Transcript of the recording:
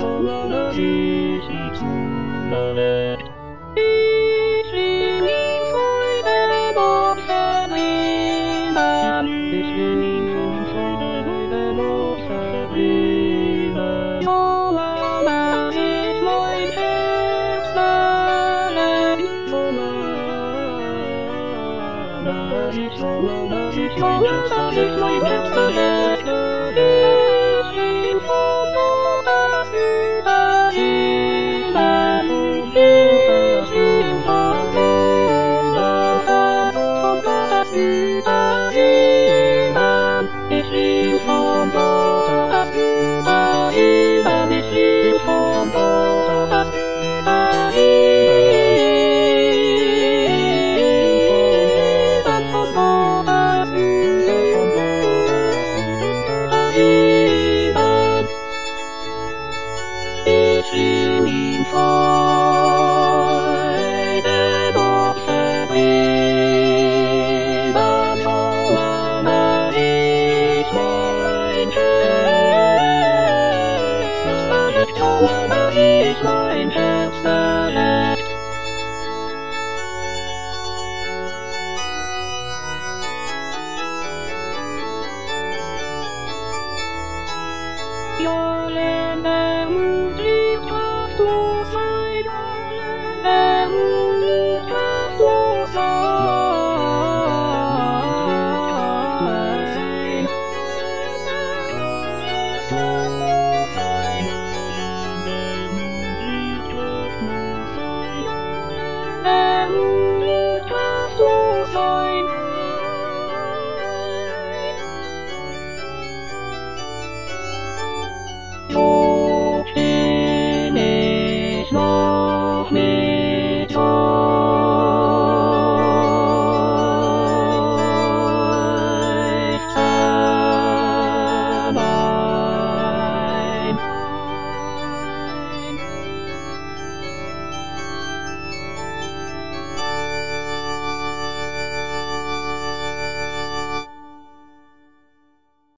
Corona ist die Zukunft. Ich will ihn Freude noch verlieren. Ich will ihn Freude noch verlieren. Corona ist mein Herzleid. Corona ist mein Herzleid. Ich will ihn Freude noch verlieren. Corona ist mein Herzleid. Corona ist mein Herzleid. Your land